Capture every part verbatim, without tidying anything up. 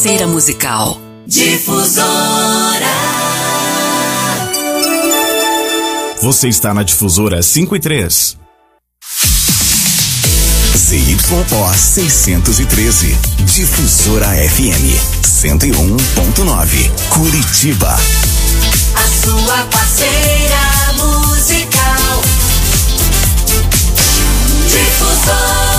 parceira musical. Difusora. Você está na Difusora cinco e três. Z Y O seiscentos e treze. Difusora F M cento e um ponto nove. Curitiba. A sua parceira musical. Difusora.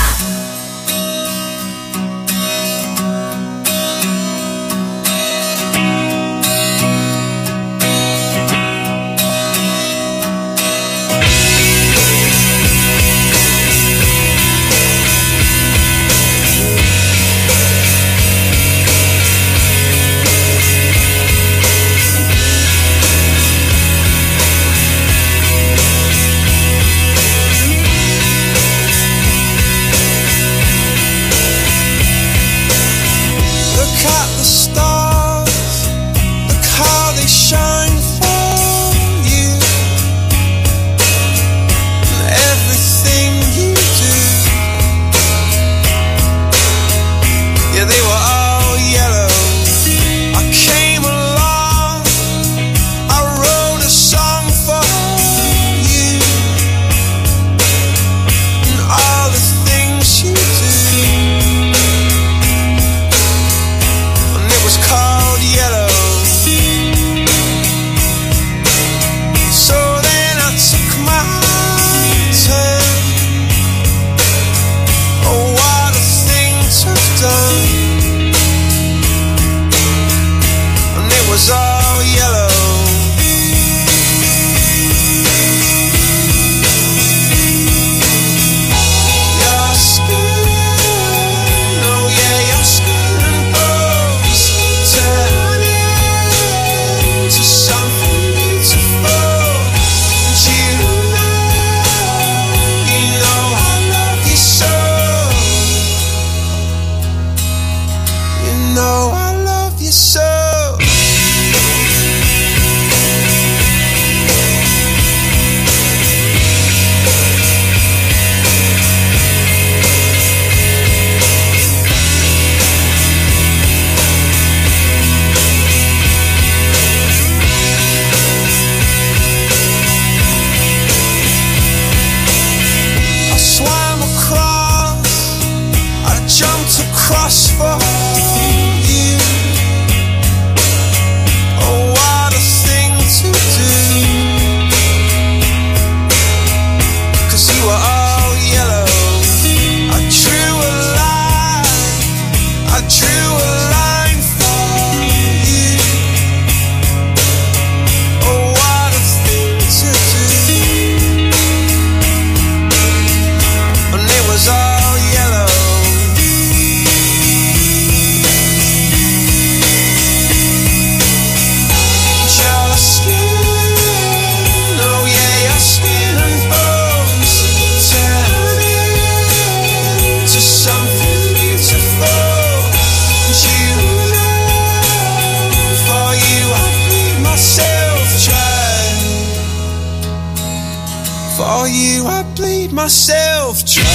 Myself trying.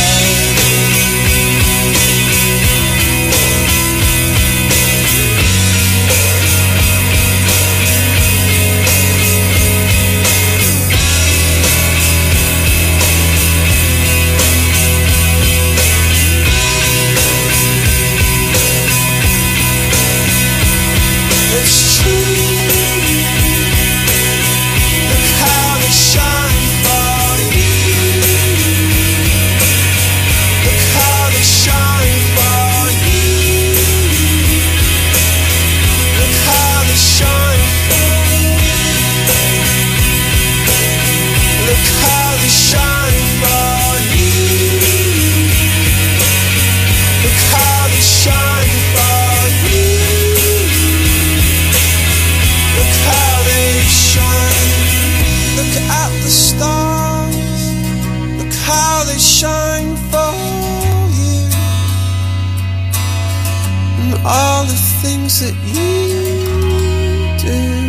All the things that you do.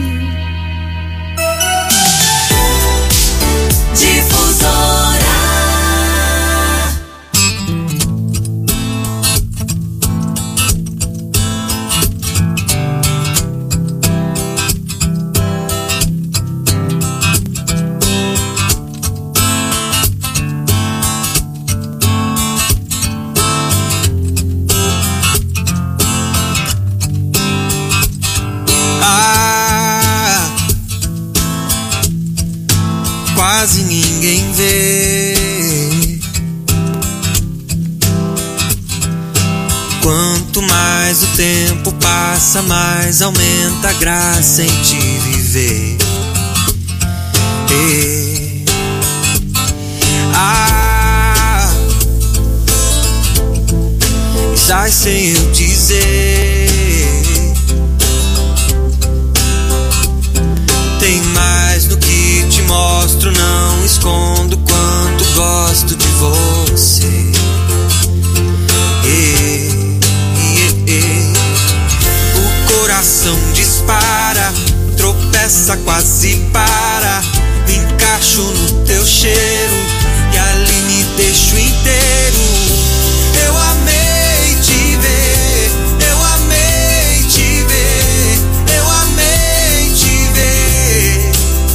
mais o tempo passa, mais aumenta a graça em te viver. E... Ah, e sai sem eu dizer. Tem mais no que te mostro, não escondo quanto gosto de você. E, e, e. O coração dispara, tropeça, quase para. Me encaixo no teu cheiro e ali me deixo inteiro. Eu amei te ver, eu amei te ver, eu amei te ver.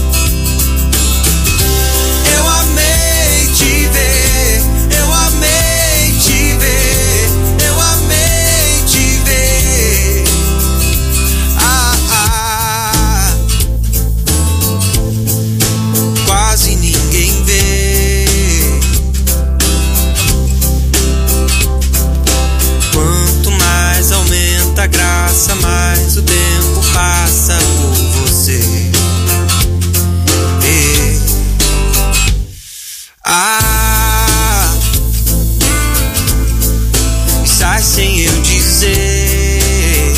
Eu amei te ver, eu amei te ver, eu amei te ver. Ah, ah. Quase ninguém vê. Quanto mais aumenta a graça, mais o tempo passa por você. E... Ah, e sai sem eu dizer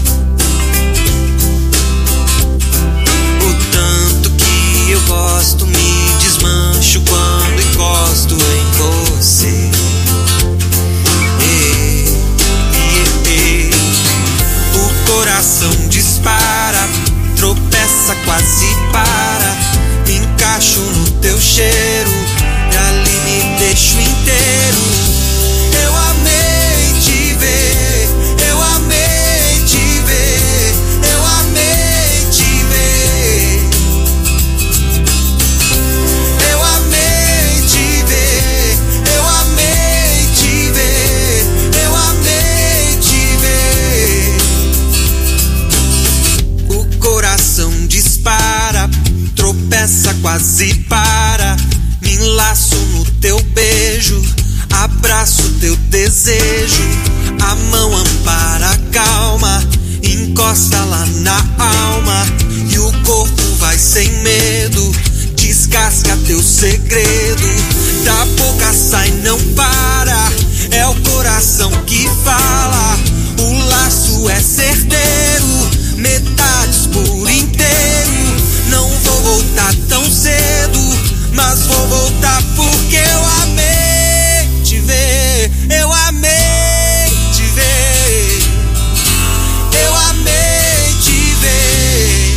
o tanto que eu gosto, me desmancho quando encosto em você. E, e, e. O coração dispara, tropeça, quase para. Me encaixo no teu cheiro e ali me deixo inteiro. Eu amei te ver, eu amei te ver, eu amei te ver. Eu amei te ver, eu amei te ver, eu amei te ver. O coração dispara, tropeça, quase para. Me enlaço no teu beijo, abraço teu desejo. A mão ampara a calma, encosta lá na alma. E o corpo vai sem medo, descasca teu segredo. Da boca sai, não para, é o coração que fala. O laço é certeiro, metades por inteiro. Não vou voltar tão cedo, mas vou voltar porque eu amei te ver. Eu amei te ver, eu amei te ver.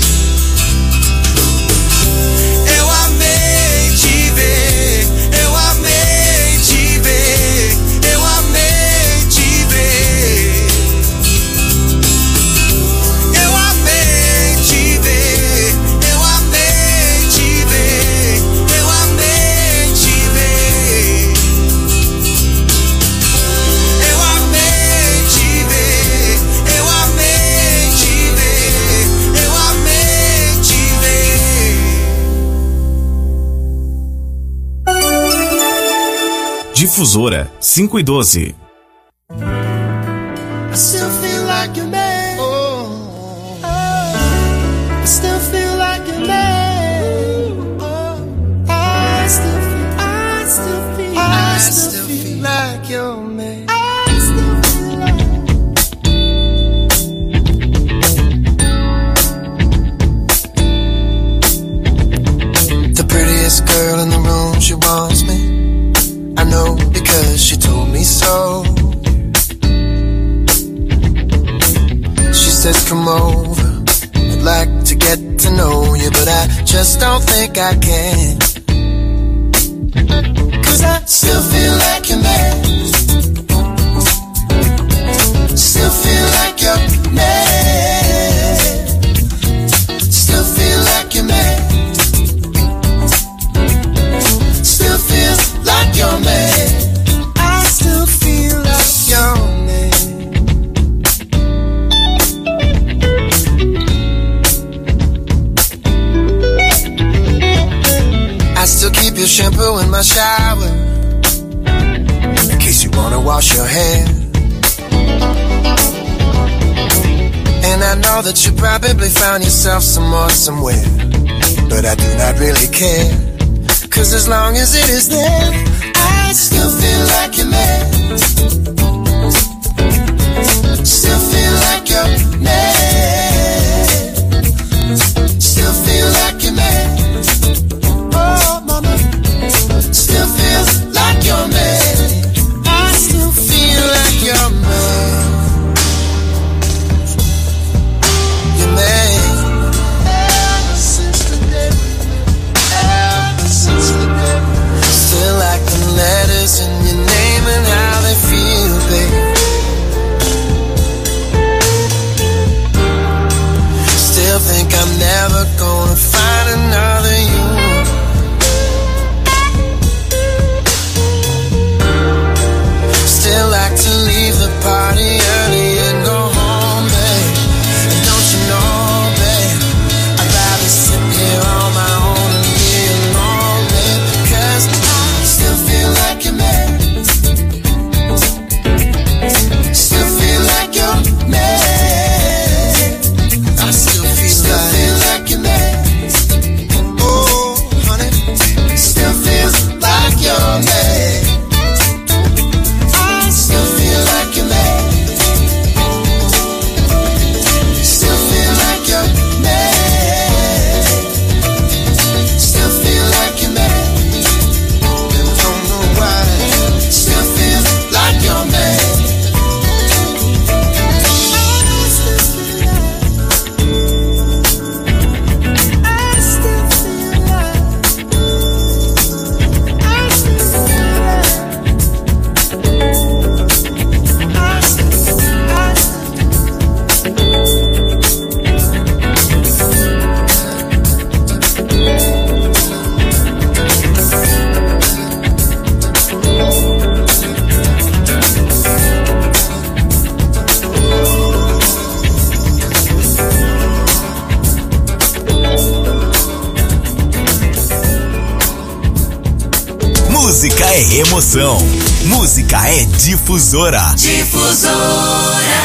Eu amei te ver, eu amei te ver, eu amei te ver. Eu amei te ver, eu amei te ver, eu amei te ver. Eu amei te ver, eu amei te ver, eu amei te ver. Difusora cinco e doze. I still feel like a man. Oh, I still feel like a man. Oh, I still feel, I still feel, I still feel like your man. I still feel like. The prettiest girl in the room, she wants me. I know because she told me so. She says come over, I'd like to get to know you, but I just don't think I can. Cause I still feel like your man. Still feel like your man. Still feel like your man. Still feel like your man. I still feel like your man. I still keep your shampoo in my shower in case you wanna wash your hair. know that you probably found yourself some more somewhere, but I do not really care, cause as long as it is there, I still feel like you're mad. Still feel like you're mad. Still feel like you're mad. Oh mama, still feel like you're mad. I still feel like you're mad. You're mad. Ever since the day, ever since the day. Still like the letters in your name and how they feel, babe. Still think I'm never gonna find another you. Still like to leave the party early and go home, babe. And don't you know, babe, I'd rather sit here on my own and be alone, babe. Cause I still feel like you're mad. Still feel like you're mad. I still feel, still like, feel like you're mad. Oh, honey, still feels like you're mad. I still feel like you're mad. Still feel like you're mad. Still feel like you're mad. Don't know why. Still feel like you're mad. I still feel like, I still feel like, I still, I still. Música é emoção. Música é difusora. Difusora.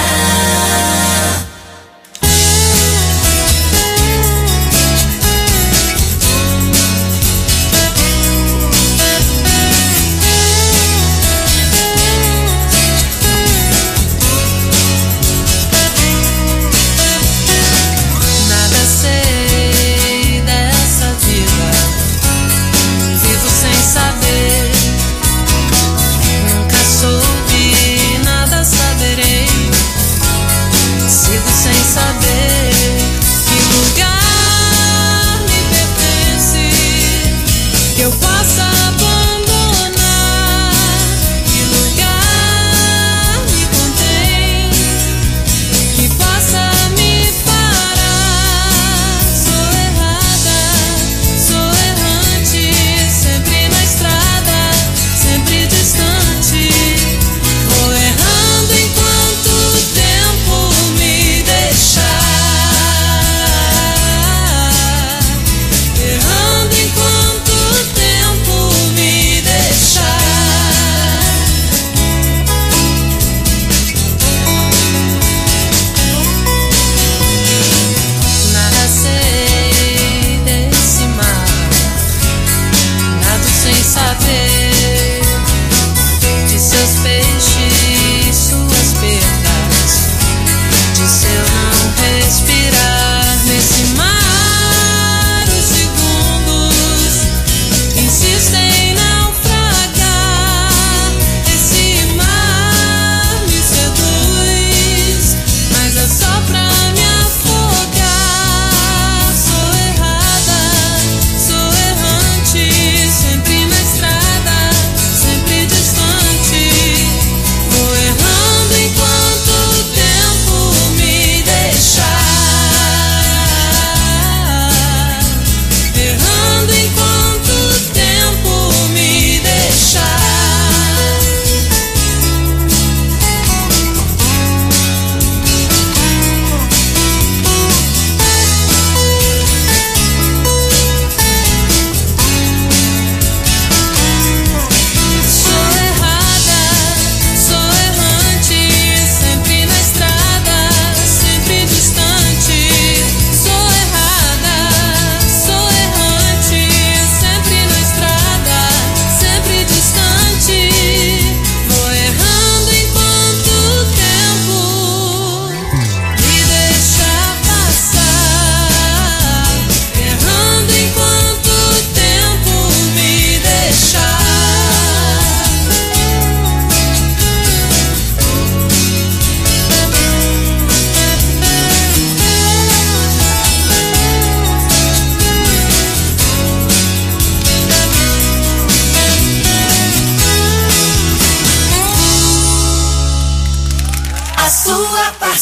Nada sei dessa vida, vivo sem saber. Nunca soube, nada saberei. Sigo sem saber que lugar me pertence, que eu possa abandonar. Que lugar me contém, que possa me parar. Sou errada, sou errante, sempre na estrada, sempre distante. Vou errando enquanto o tempo me deixar.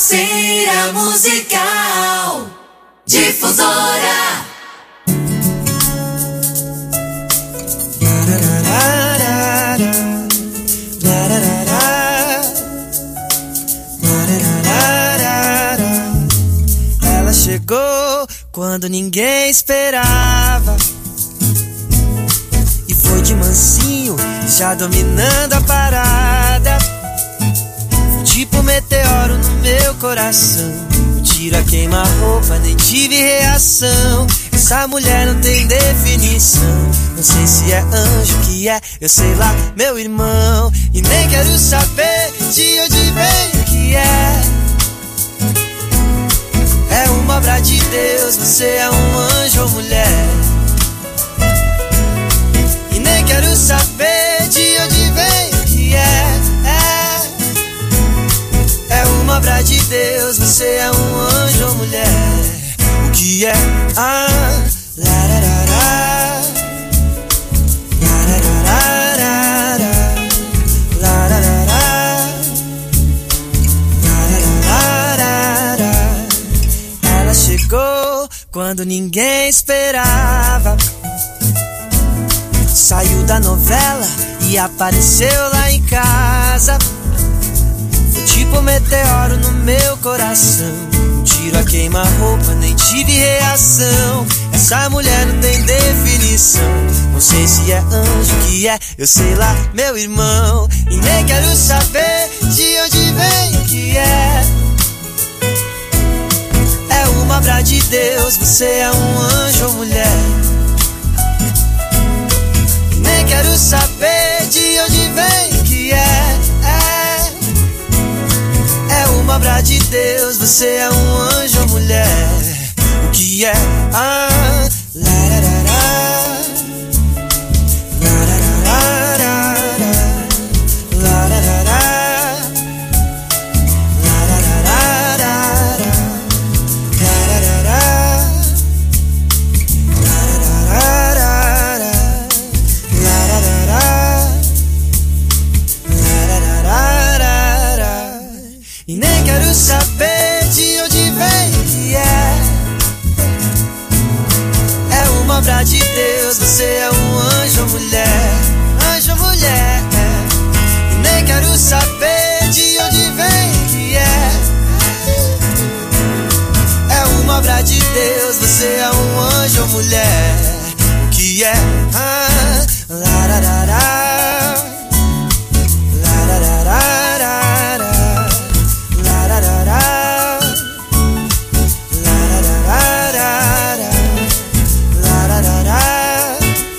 Parceira musical Difusora. Ela chegou quando ninguém esperava e foi de mansinho, já dominando a parada. Tipo meteoro no meu coração, tira queima-roupa, nem tive reação. Essa mulher não tem definição. Não sei se é anjo que é, eu sei lá, meu irmão. E nem quero saber de onde vem o que é. É uma obra de Deus, você é um anjo ou mulher. E nem quero saber de onde vem o que é. É, é uma obra de Deus, você é um anjo ou mulher. O que é? Ah, lararara, lararara, lararara, lararara. Ela chegou quando ninguém esperava. Saiu da novela e apareceu lá em casa. Foi tipo um meteoro no meu coração. Tiro a queima-roupa, nem tive reação. Essa mulher não tem definição. Não sei se é anjo que é, eu sei lá, meu irmão. E nem quero saber de onde vem o que é. É uma obra de Deus, você é um anjo ou mulher. E nem quero saber de onde vem o que é. É, é uma obra de Deus, você é um anjo ou mulher. O que é? Ah, lararara, lararara, lararara, lararara, lararara. E nem quero saber de onde vem o que é. É uma obra de Deus, você é um anjo ou mulher. Anjo ou mulher. E nem quero saber de onde vem o que é. É uma obra de Deus, você é um anjo ou mulher. O que é? Ah, lararara, lararara, lararara, lararara, lararara,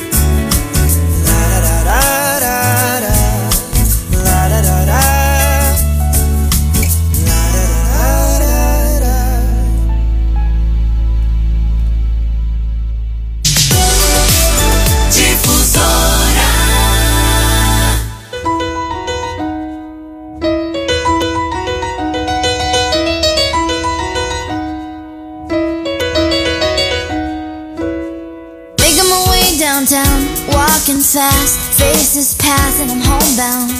downtown, walking fast, faces pass and I'm homebound.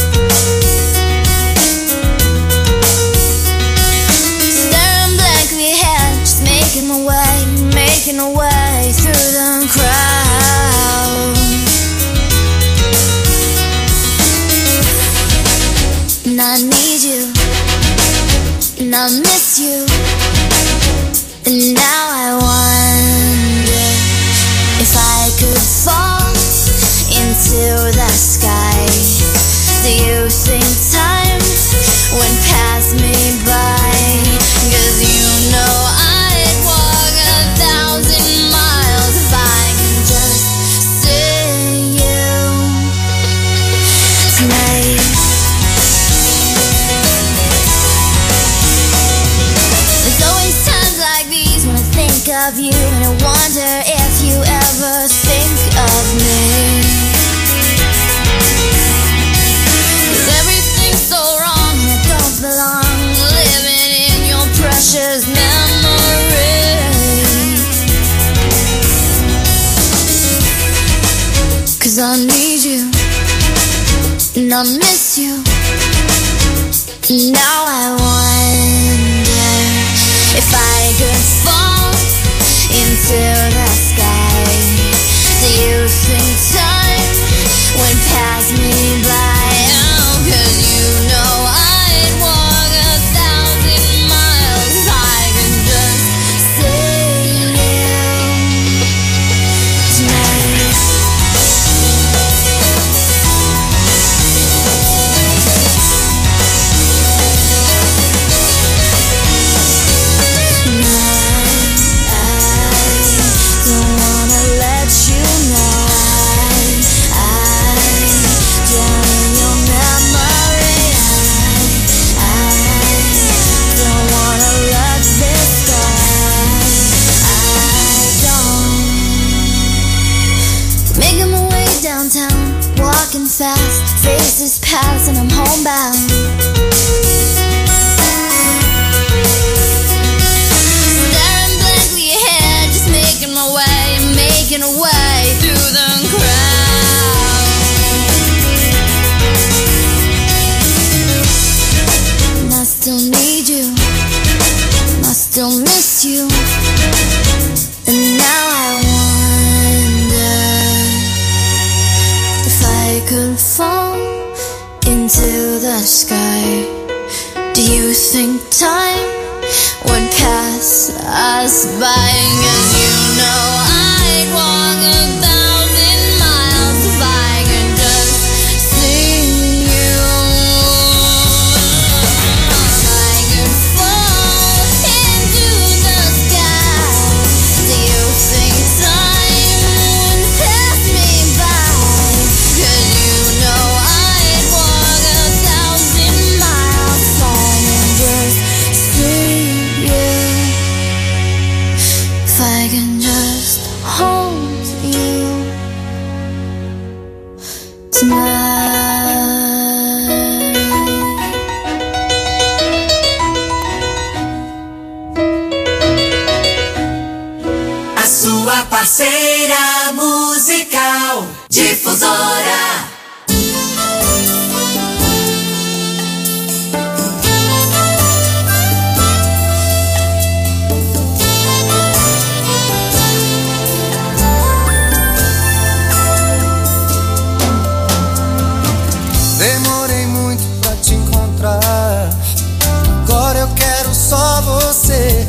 Staring blankly ahead, just making my way, making my way through the crowd. And I need you, and I miss you, and now I wonder if I could fall into the sky. Do you think time went past me by? 'Cause you know I'd walk a thousand miles if I could just see you tonight. There's always times like these when I think of you, and I wonder if you ever think of me. 'Cause everything's so wrong and I don't belong, living in your precious memory. 'Cause I need you, and I miss you, and now I want fast, faces pass and I'm homebound. Staring blankly ahead, just making my way, making a way through the crowd. And I still need you, and I still miss you. And now I wonder if I could fall into the sky. Do you think time would pass us by? 'Cause you know I'd walk a thousand miles if I could just see you. If I could fall into the sky, do you think time would pass me by? 'Cause you know I'd walk a thousand miles if I could just see you. If I can just hold you tonight. A sua parceira musical, Difusora. Demorei muito pra te encontrar, agora eu quero só você.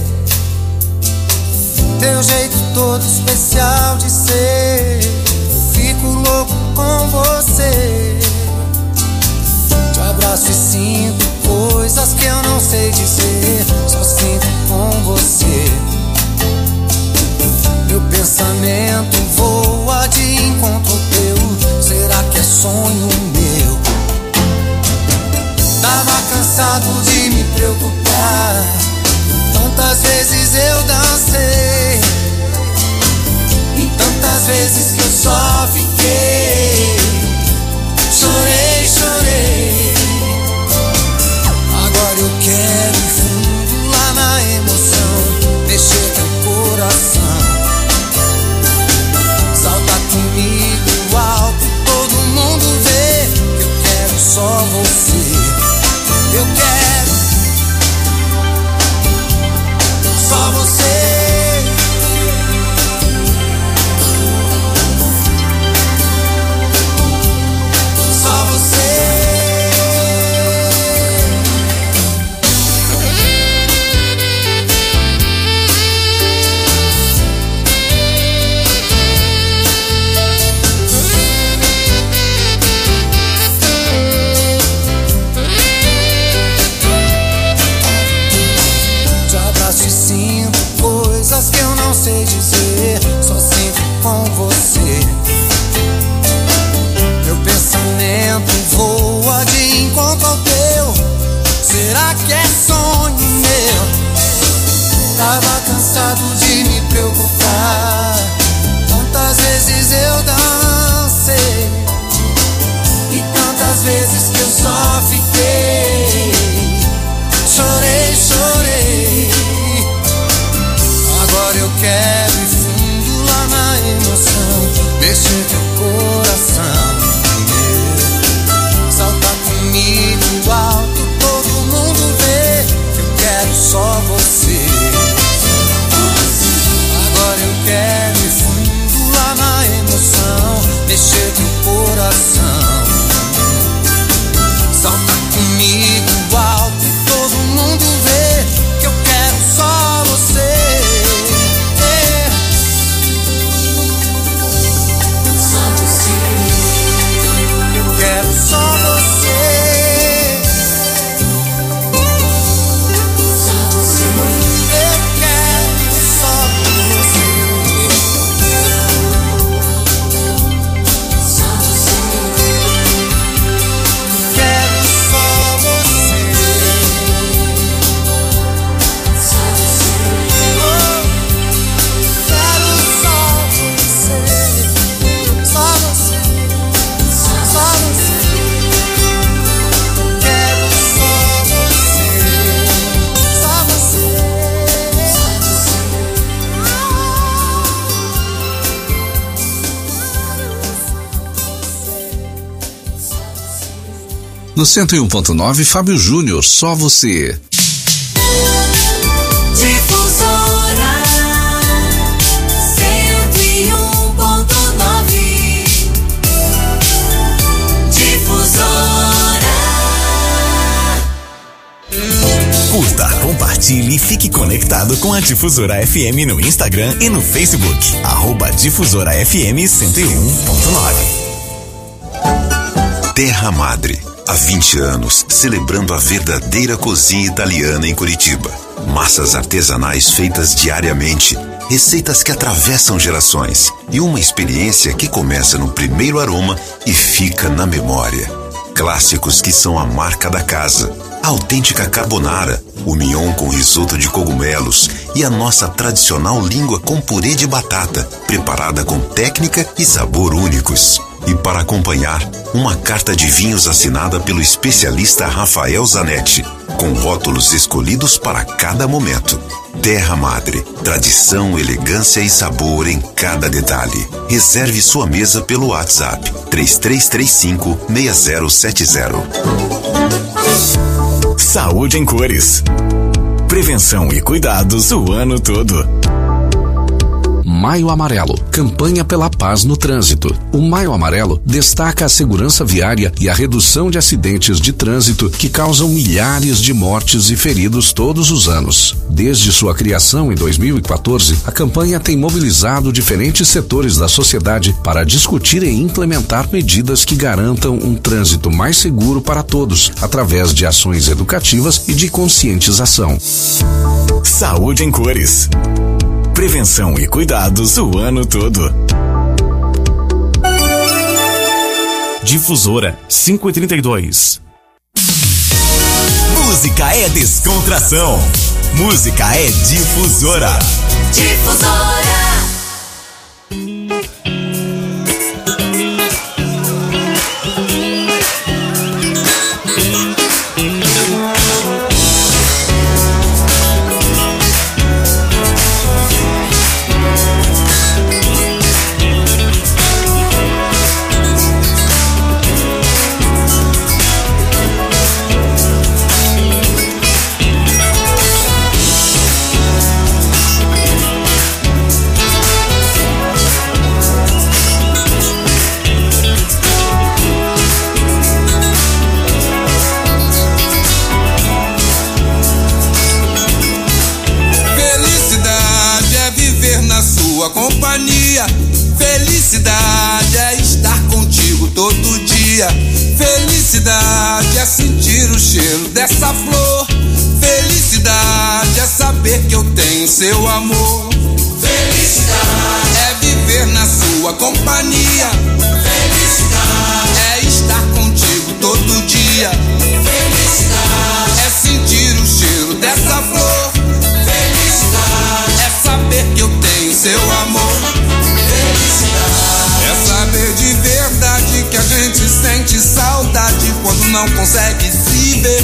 Teu jeito todo especial de ser, fico louco com você. Te abraço e sinto coisas que eu não sei dizer, só sinto com você. Meu pensamento voa de encontro ao teu, será que é sonho meu? Tava cansado de me preocupar, tantas vezes eu dancei, e tantas vezes que eu só fiquei. Chorei, chorei. Agora eu quero ir fundo lá na emoção, mexer teu coração. Salta comigo alto, todo mundo vê que eu quero só você. Eu quero só você. Só você. Te abraço e sinto coisas que eu não sei dizer, só sinto com você. Meu pensamento voa de encontro ao teu, será que é sonho meu? Tava cansado de me preocupar, tantas vezes eu dancei, e tantas vezes que eu só fiquei. Chorei, chorei. Agora eu quero ir fundo lá na emoção, mexer teu coração. Salta comigo alto, todo mundo vê que eu quero só você. Agora eu quero ir fundo lá na emoção, mexer teu coração. Salta comigo alto, todo mundo vê que eu quero só você. Só você. Eu quero só você. Só você. Eu quero só você. Só você. No cento e um ponto nove, Fábio Júnior, Só Você. Difusora cento e um ponto nove. Difusora. Curta, compartilhe e fique conectado com a Difusora F M no Instagram e no Facebook. Arroba Difusora F M cento e um ponto nove. Terra Madre. Há vinte anos, celebrando a verdadeira cozinha italiana em Curitiba. Massas artesanais feitas diariamente, receitas que atravessam gerações e uma experiência que começa no primeiro aroma e fica na memória. Clássicos que são a marca da casa. A autêntica carbonara, o mignon com risoto de cogumelos e a nossa tradicional língua com purê de batata, preparada com técnica e sabor únicos. E para acompanhar, uma carta de vinhos assinada pelo especialista Rafael Zanetti, com rótulos escolhidos para cada momento. Terra Madre, tradição, elegância e sabor em cada detalhe. Reserve sua mesa pelo WhatsApp três três três cinco, seis zero sete zero. Saúde em cores. Prevenção e cuidados o ano todo. Maio Amarelo, campanha pela paz no trânsito. O Maio Amarelo destaca a segurança viária e a redução de acidentes de trânsito que causam milhares de mortes e feridos todos os anos. Desde sua criação em dois mil e quatorze, a campanha tem mobilizado diferentes setores da sociedade para discutir e implementar medidas que garantam um trânsito mais seguro para todos, através de ações educativas e de conscientização. Saúde em cores. Prevenção e cuidados o ano todo. Difusora cinco e trinta e dois. Música é descontração. Música é Difusora. Difusora. Companhia, felicidade é estar contigo todo dia. Felicidade é sentir o cheiro dessa flor. Felicidade é saber que eu tenho seu amor. Felicidade é viver na sua companhia. Felicidade é estar contigo todo dia. Felicidade é sentir o cheiro dessa flor. Felicidade é saber que eu tenho seu amor. Felicidade é saber de verdade que a gente sente saudade quando não consegue se ver.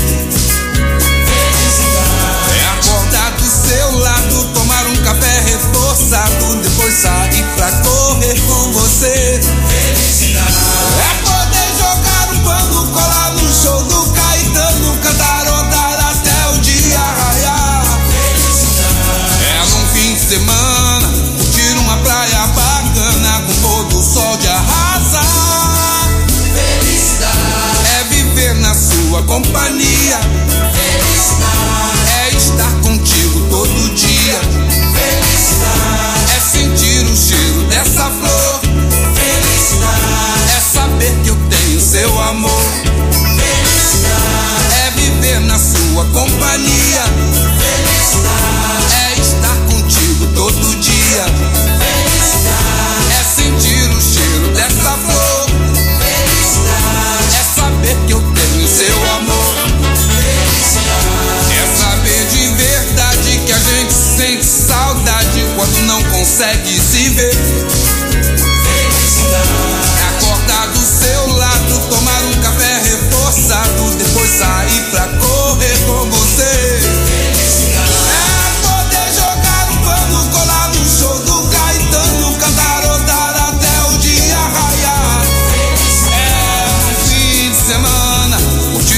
Felicidade é acordar do seu lado, tomar um café reforçado, depois sair pra correr com você. Felicidade é poder jogar um pano, colar no show do Caetano, cantarotar até o dia raiar. Felicidade é num fim de semana curtir uma praia bacana com pôr do sol de arrasar. Felicidade é viver na sua companhia. Felicidade é estar contigo todo dia. Felicidade é sentir o cheiro dessa flor. Felicidade é saber que eu tenho seu amor. Felicidade é viver na sua companhia. Felicidade é estar contigo todo dia. Felicidade é sentir o cheiro dessa flor. Felicidade é saber que eu tenho seu amor. Felicidade é saber de verdade que a gente sente saudade quando não consegue se ver. Felicidade é acordar do seu lado, tomar um café reforçado, depois sair pra correr com você. Felicidade é poder jogar um pano, colar no show do Caetano, cantarotar até o dia raiar. É um fim de semana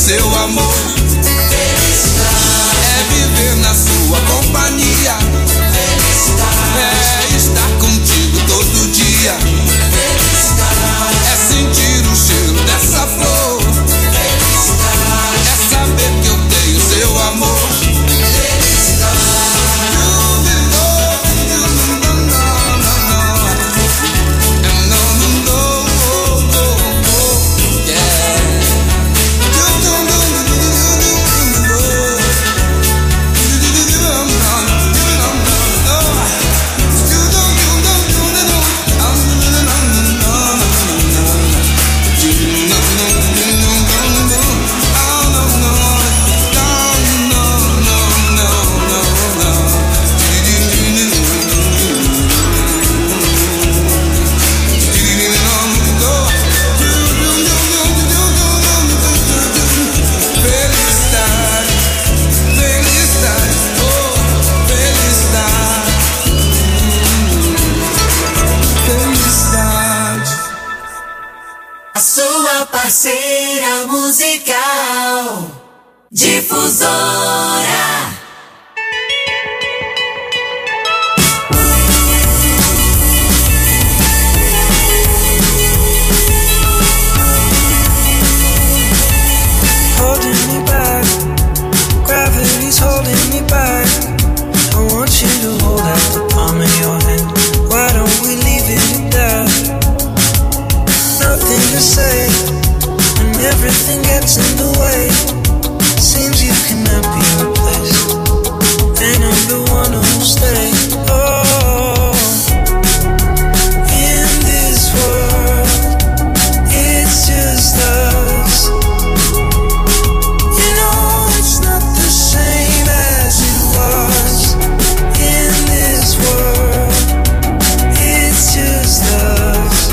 seu amor. Felicidade é viver na sua companhia. Felicidade é estar contigo todo dia. Felicidade é sentir o cheiro dessa flor. Felicidade é saber que eu tenho seu amor. Parceira musical Difusora. Holding me back, gravity's holding me back. I want you to hold out the palm of your hand. Why don't we leave it there? Nothing to say, and everything gets in the way. Seems you cannot be replaced, and I'm the one who'll stay. Oh, in this world, it's just us. You know it's not the same as it was. In this world, it's just us.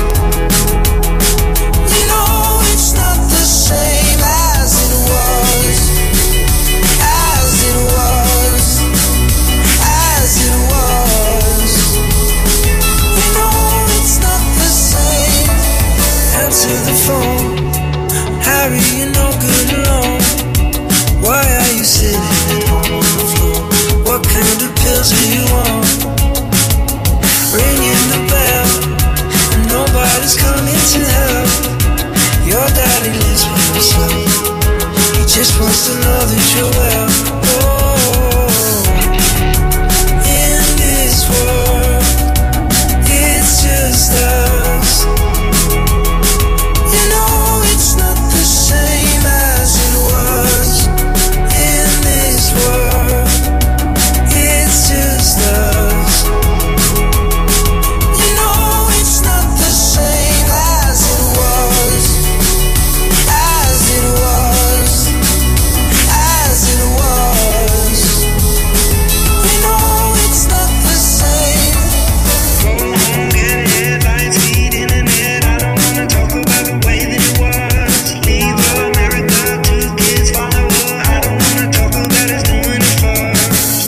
You know it's not the same as it was, as it was, as it was. You know it's not the same. Answer the phone, Harry, you're no good alone. Why are you sitting at home on the floor? What kind of pills do you want? Ringing the bell, and nobody's coming to help. Your daddy lives with himself. He just wants to know that you're well. Oh, in this world, it's just us. You know it's not the same as it was. In this world, it's just us. You know it's not the same as it was, as it was, as it was. You know it's not the same. Go home, get headlines, feed internet. I don't wanna talk about the way that it was. Leave America, two kids follow her. I don't wanna talk about us doing it first.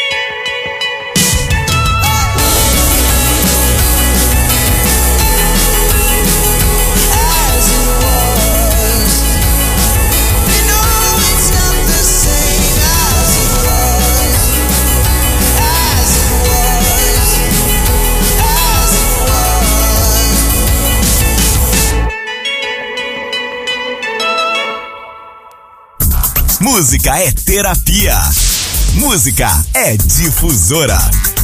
As it was. You know it's not the same as it was, as it was, as it was. Música é terapia. Música é difusora.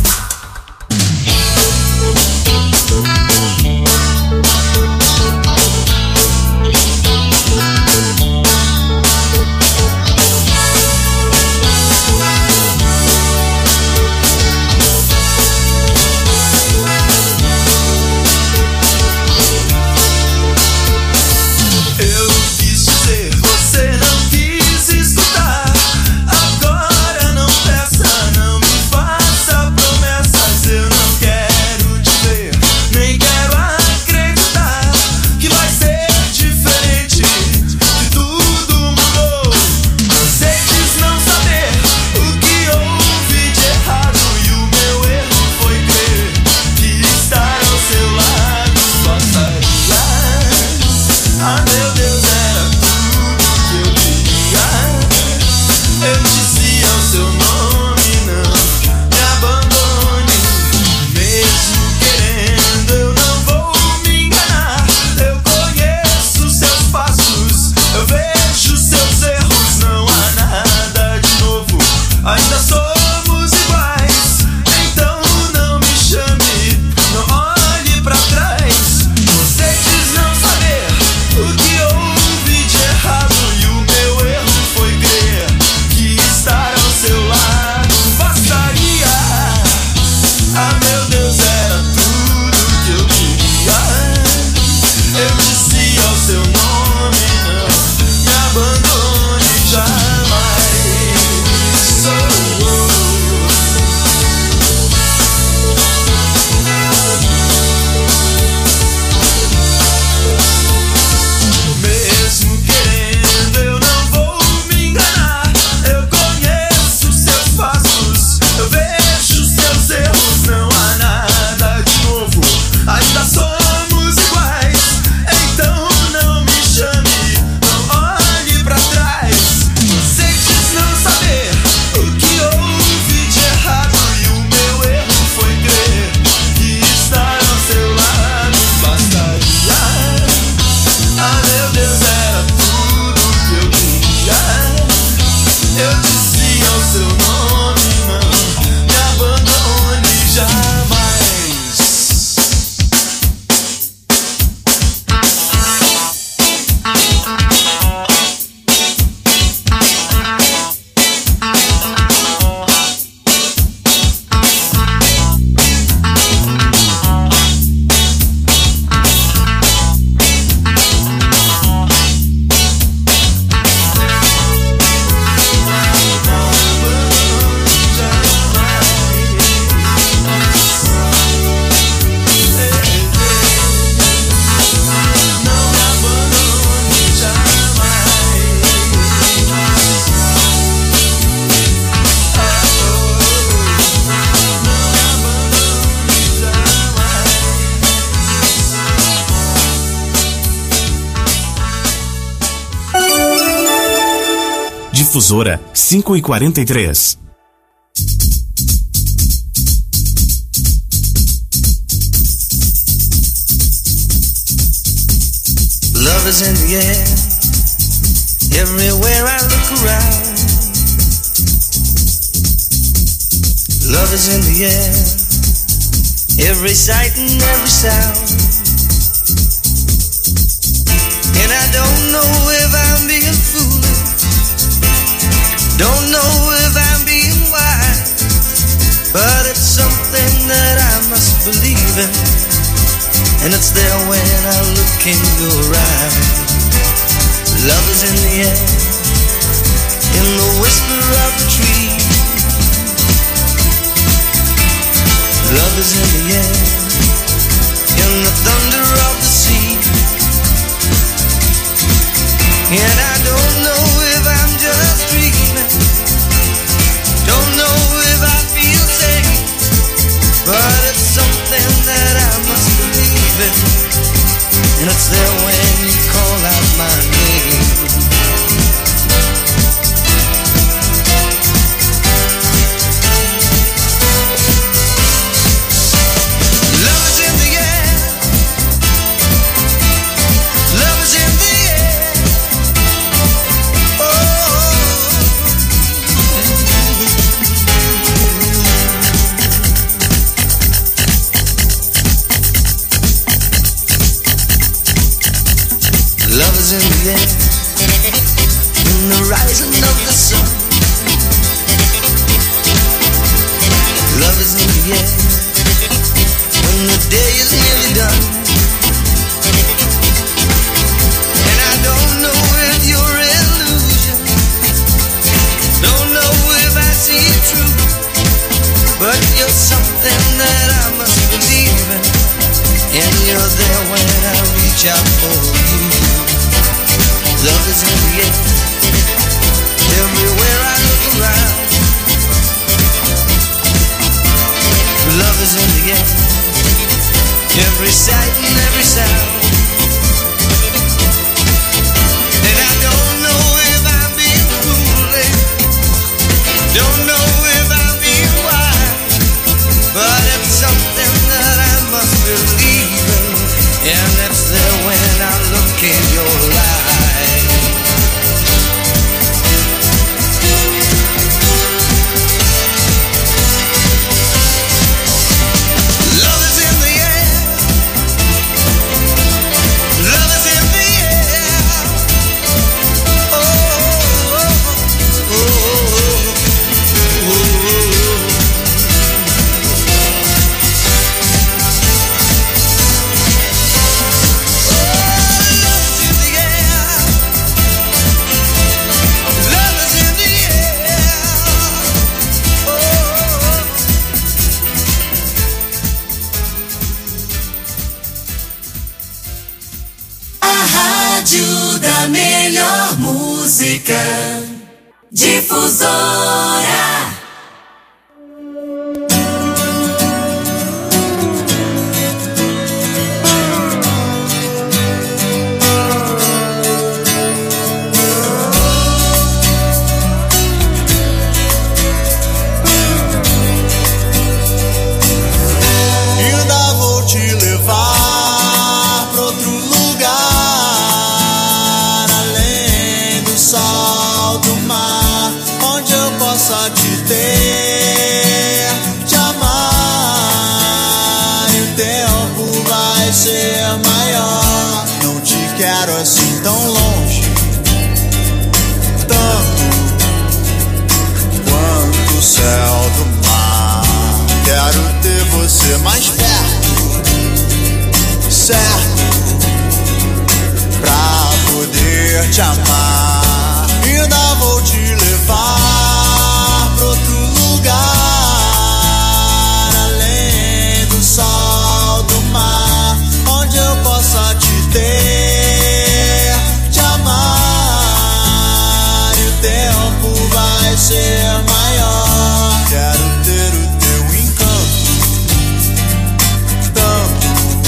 Eu não quis dizer, você não quis escutar. Agora não peça, não me faça provar. Difusora cinco e quarenta e três. Love is in the air, everywhere I look around. Love is in the air, every sight and every sound. And I don't know if I'm being foolish, don't know if I'm being wise, but it's something that I must believe in, and it's there when I look in your eyes. Love is in the air, in the whisper of the tree. Love is in the air, in the thunder of the sea. And I don't know if I'm just dreaming, don't know if I feel safe, but it's something that I must believe in, and it's there when you call out my name. Love is in the air, love is in the air. Oh, love is in the air, in the rising of the sun. Love is in the air, when the day is nearly done. And I don't know if you're illusion, don't know if I see it true, but you're something that I must believe in, and you're there when I reach out for you. Love is in the air, everywhere I look around. Love is in the air, every sight and every sound. And I don't know if I'm being foolish, don't know if I'm being wise, but it's something that I must believe in, and it's there when I look in your eyes. Love is in the air, love is in the air. Oh, oh, oh, oh, oh. Rádio da melhor música, Difusora. Ainda vou te levar pra outro lugar, além do sol, do mar, onde eu possa te ter, te amar, e o tempo vai ser maior. Não te quero assim tão longe, tanto quanto o céu do mar. Quero ter você mais perto, certo, pra poder te amar. Ainda vou te levar pra outro lugar, além do sol, do mar, onde eu possa te ter, te amar, e o tempo vai ser maior. Quero ter o teu encanto, tanto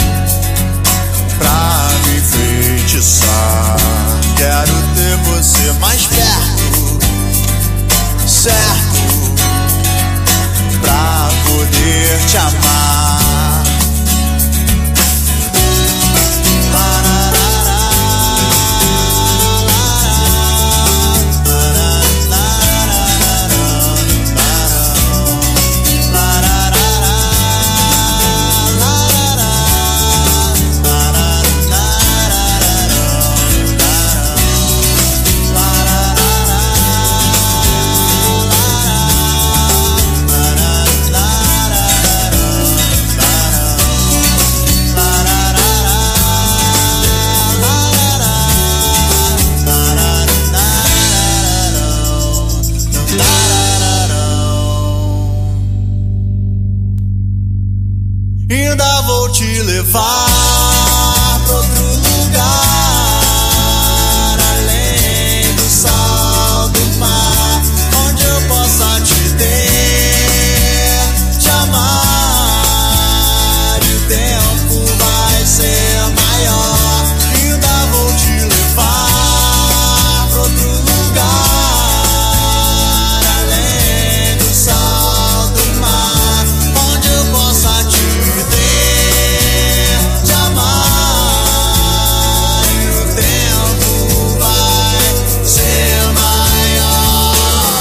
pra me enfeitiçar. Quero ter você mais perto, vou te levar pra outro lugar, além do sol do mar, onde eu possa te ter, te amar, e o tempo vai ser maior. Ainda vou te levar pra outro lugar, além do sol do mar, onde eu possa te ter, te amar, e o tempo vai ser maior.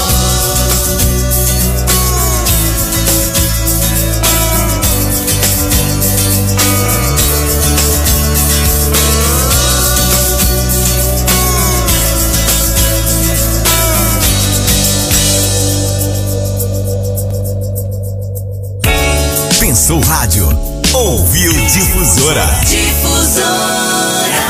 Pensou rádio, ouviu Difusora. Difusora.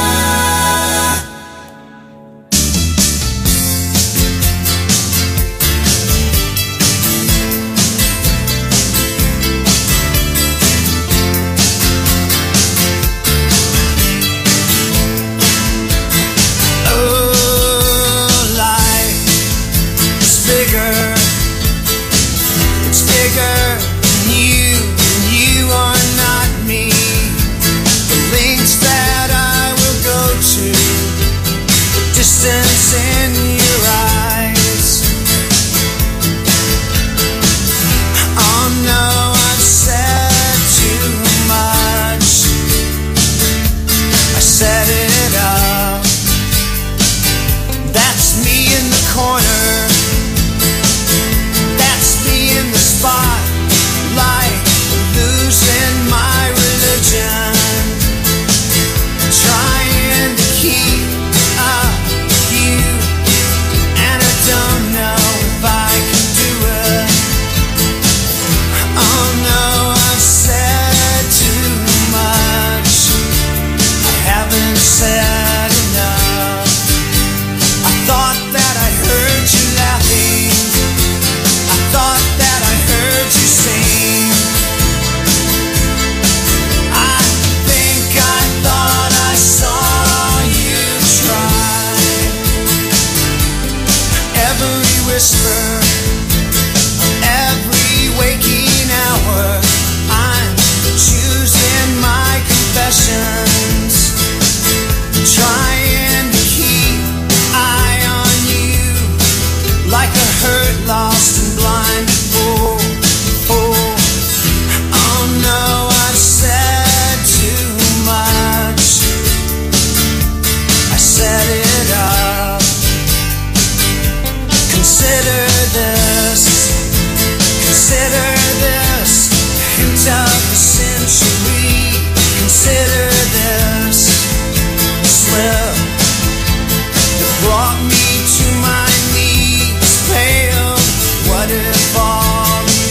Oh, life is bigger, it's bigger than you, and you are not me. The lengths that I will go to, the distance in your eyes. Oh no, I've said too much, I set it up. That's me in the corner, that's me in the spotlight, losing my religion, trying to keep up with you, and I don't know if I can do it. Oh no, I've said too much, I haven't said enough. I thought that I heard you laughing, I thought that I heard you sing. I think I thought I saw you try. Every whisper, every waking hour, I'm choosing my confessions, trying to keep eye on you, like a hurt, lost and blind fool. Oh, oh no, I've said too much, I set it up. Consider this, consider this, hint of the century. Consider this slip that brought me to my knees, pale. What if all the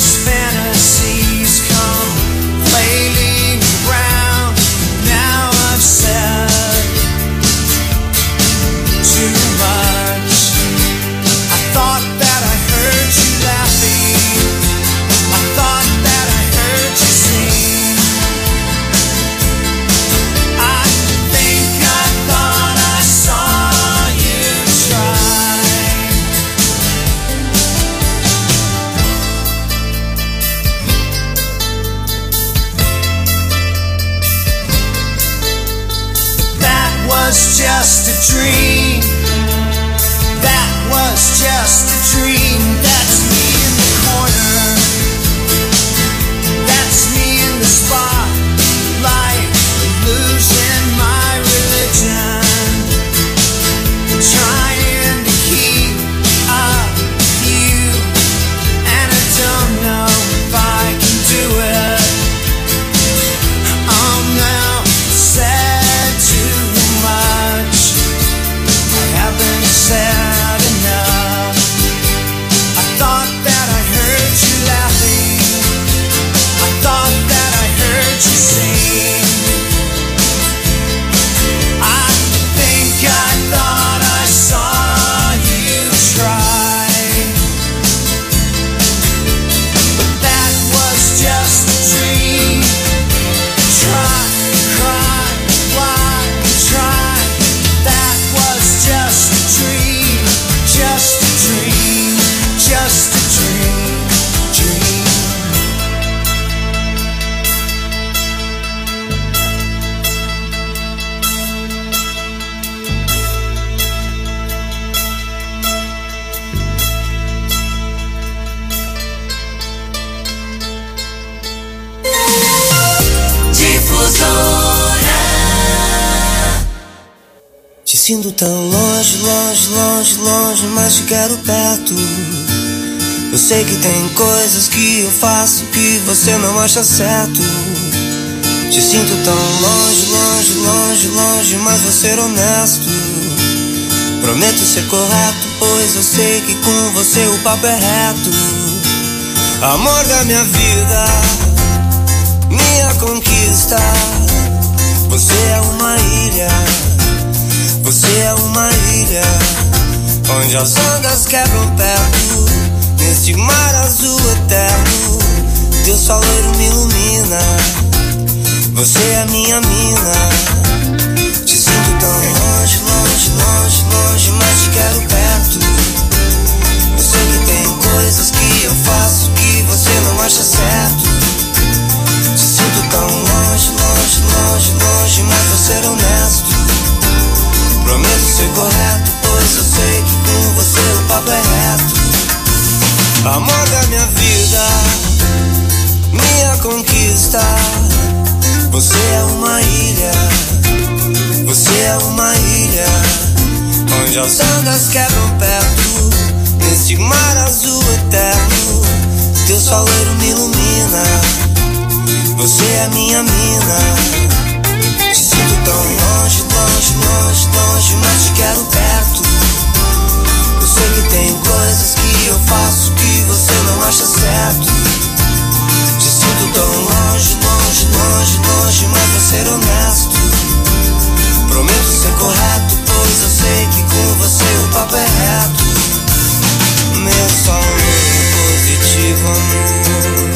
sinto tão longe, longe, longe, longe, mas te quero perto. Eu sei que tem coisas que eu faço que você não acha certo. Te sinto tão longe, longe, longe, longe, mas vou ser honesto. Prometo ser correto, pois eu sei que com você o papo é reto. Amor da minha vida, minha conquista. Você é uma ilha, você é uma ilha, onde as ondas quebram perto, nesse mar azul eterno. Teu sol loiro me ilumina, você é minha mina. Te sinto tão longe, longe, longe, longe, mas te quero perto. Eu sei que tem coisas que eu faço que você não acha certo. Te sinto tão longe, longe, longe, longe, mas vou ser honesto. Prometo ser correto, pois eu sei que com você o papo é reto. Amor da minha vida, minha conquista. Você é uma ilha, você é uma ilha, onde as ondas quebram perto, nesse mar azul eterno. Teu sol loiro me ilumina, você é minha mina. Te sinto tão longe, longe, longe, longe, mas te quero perto. Eu sei que tem coisas que eu faço que você não acha certo. Te sinto tão longe, longe, longe, longe, mas vou ser honesto. Prometo ser correto, pois eu sei que com você o papo é reto. Meu sol positivo, amor.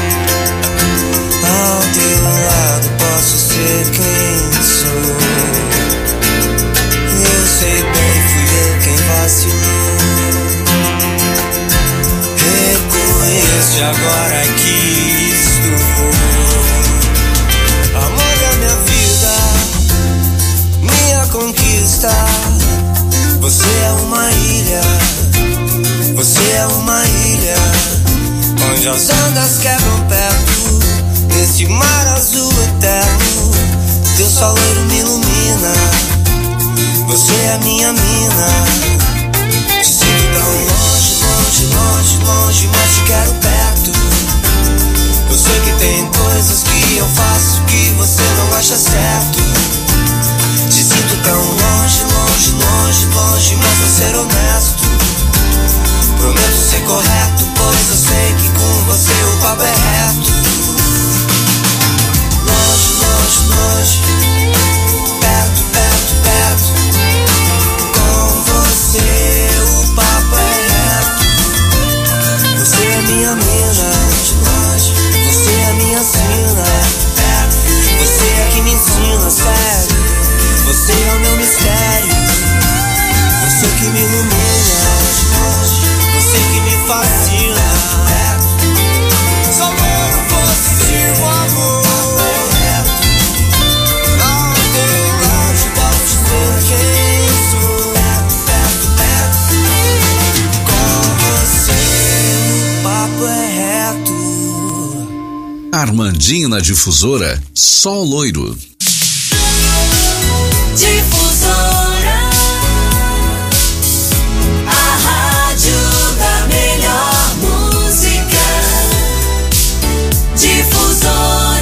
Ao teu lado posso ser quem sou. Eu sei bem, fui eu quem vacilou. Reconheço agora que estou. Amor da minha vida, minha conquista. Você é uma ilha, você é uma ilha, onde as ondas quebram perto, nesse mar azul eterno. Teu sol loiro me ilumina, você é minha mina. Te sinto tão longe, longe, longe, longe, mas te quero perto. Eu sei que tem coisas que eu faço que você não acha certo. Te sinto tão longe, longe, longe, longe, mas vou ser honesto. Prometo ser correto, pois eu sei que com você o papo é reto. Longe, longe, longe, perto, perto, perto. Com você o papo é reto. Você é minha mina, você é minha sina. Você é que me ensina, sério. Você é o meu mistério. Você que me ilumina, você que me fascina. Só louco positivo, amor. Não tem longe, posso ser quem sou. Perto, perto, com você o papo é reto. Armandinho na Difusora, Sol Loiro. Difusora, a rádio da melhor música. Difusora.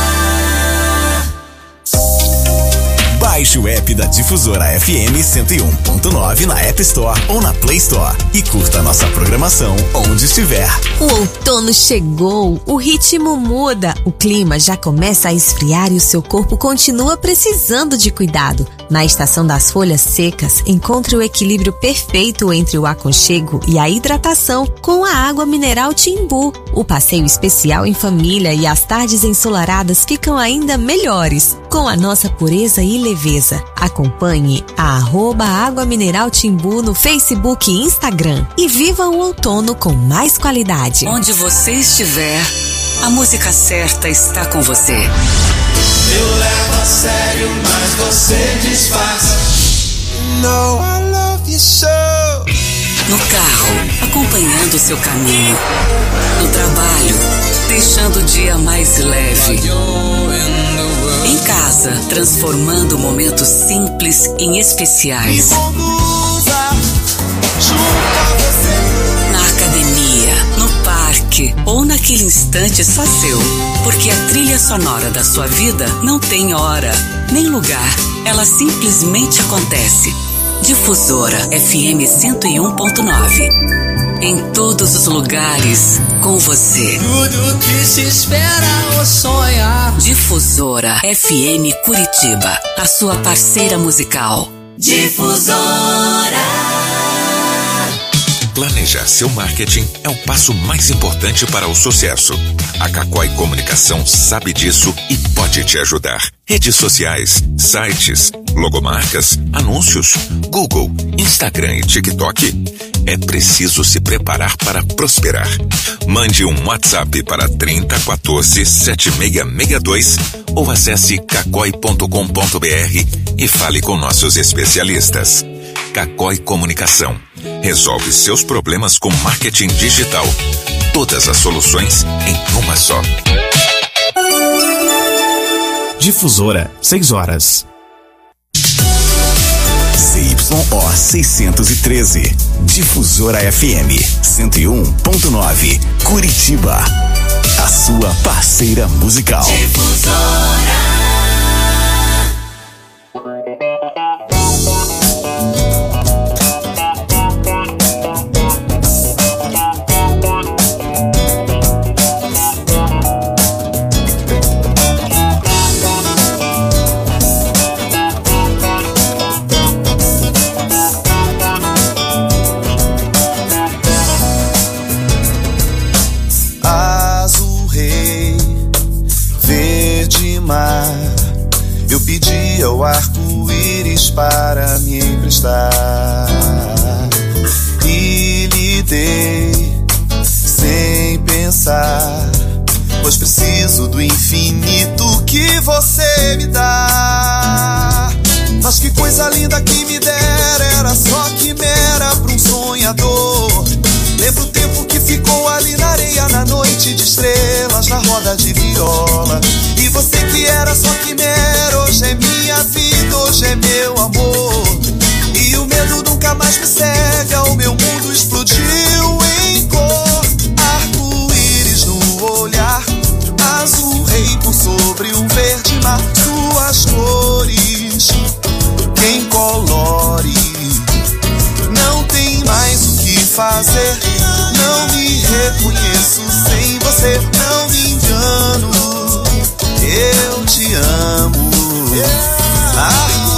Baixe o app da Difusora F M cento e um ponto nove na App Store ou na Play Store e curta nossa programação onde estiver. O outono chegou, o ritmo muda, o clima já começa a esfriar e o seu corpo continua precisando de cuidado. Na estação das folhas secas, encontre o equilíbrio perfeito entre o aconchego e a hidratação com a água mineral Timbu. O passeio especial em família e as tardes ensolaradas ficam ainda melhores com a nossa pureza e leveza. Acompanhe a arroba Água Mineral Timbu no Facebook e Instagram e viva o outono com mais qualidade. Onde você estiver, a música certa está com você. Eu levo a sério, mas você disfarça. No, I love you so. No carro, acompanhando o seu caminho. No trabalho, deixando o dia mais leve. Em casa, transformando momentos simples em especiais. Me conduza junto a você. Na academia, no parque ou naquele instante só seu. Porque a trilha sonora da sua vida não tem hora, nem lugar. Ela simplesmente acontece. Difusora F M cento e um ponto nove. Em todos os lugares, com você. Tudo que se espera ou sonha. Difusora F M Curitiba, a sua parceira musical. Difusora. Planejar seu marketing é o passo mais importante para o sucesso. A Cacói Comunicação sabe disso e pode te ajudar. Redes sociais, sites, logomarcas, anúncios, Google, Instagram e TikTok. É preciso se preparar para prosperar. Mande um WhatsApp para trinta quatorze, setenta e seis sessenta e dois ou acesse cacói ponto com ponto br e fale com nossos especialistas. Cacói Comunicação. Resolve seus problemas com marketing digital. Todas as soluções em uma só. Difusora, seis horas. C Y O seiscentos e treze. Difusora F M cento e um ponto nove. Curitiba. A sua parceira musical. Difusora. Eu pedi ao arco-íris para me emprestar e lhe dei sem pensar, pois preciso do infinito que você me dá. Mas que coisa linda que me dera, era só quimera pra um sonhador. Lembro o tempo que ficou ali na areia, na noite de estrelas, na roda de viola. E você que era só quimera, hoje é minha vida, hoje é meu amor. E o medo nunca mais me cega, o meu mundo explodiu em cor. Arco-íris no olhar, azul rei por sobre um verde mar. Suas cores, quem colore, não tem mais o que fazer. Não me reconheço sem você, não me engano, eu te amo. Arco